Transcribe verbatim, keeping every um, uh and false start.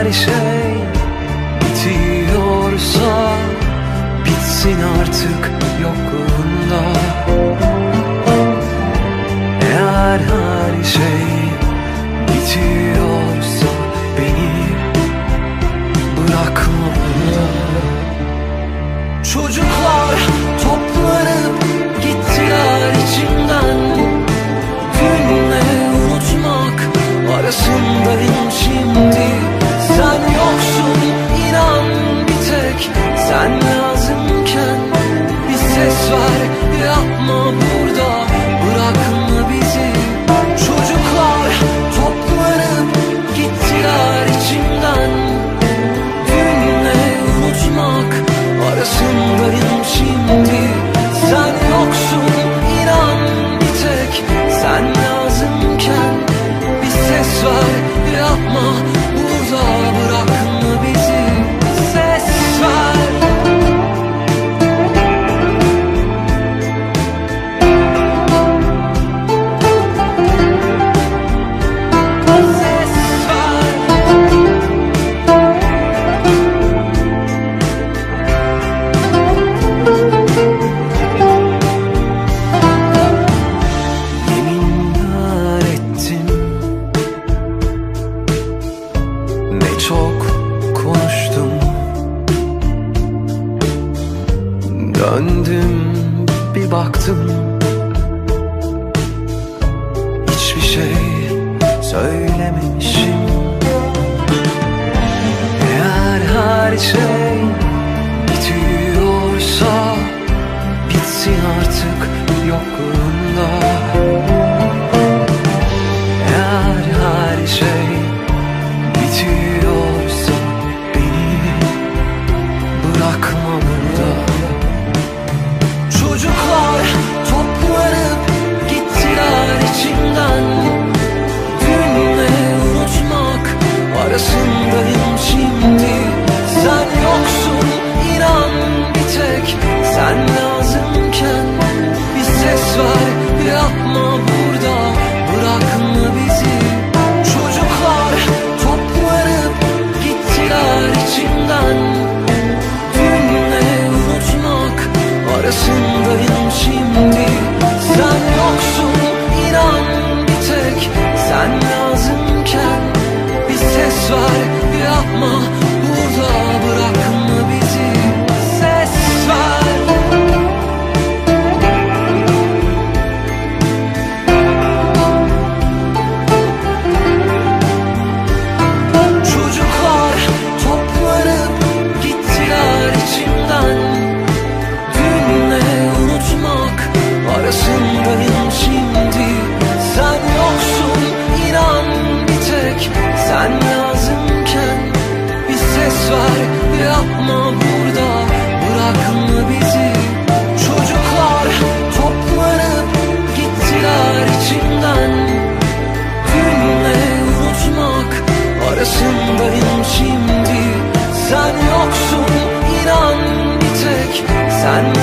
her şey bitiyorsa bitsin artık yokluğunda. Eğer her şey bitiyorsa beni bırakma burada. Çocuklar toplanıp gittiler içimden. Dünle unutmak arasındayım şimdi. Sen yoksun inan bir tek, sen lazımken bir ses ver, yapma burada, bırakma bizi. Çocuklar toplanıp gittiler içimden. Dünle unutmak arasındayım şimdi. Sen yoksun inan bir tek, sen lazımken bir ses ver, yapma burada, bırakma bizi. Ses ver. Çok konuştum, döndüm bir baktım, hiçbir şey söylememişim. Eğer her şey bitiyorsa bitsin artık yokluğunda. Eğer her şey bitiyorsa beni bırakma burada. Çocuklar toplanıp gittiler içimden. Dünle unutmak arasındayım şimdi. Sen yoksun inan bir tek, sen lazımken bir ses ver, yapma burada, bırakma bizi. Çocuklar toplanıp gittiler içimden. Dünle unutmak arasındayım şimdi. Sen yoksun inan bir tek, sen lazımken bir ses ver, yapma burada, bırakma bizi. Ses ver. Çocuklar toplanıp gittiler içimden. Dünle unutmak arasındayım şimdi. Sen yoksun inan bir tek, sen lazımken bir ses ver, yapma burada, bırakma bizi. Çocuklar toplanıp gittiler içimden. Dünle unutmak arasındayım şimdi. Sen yoksun inan bir tek, sen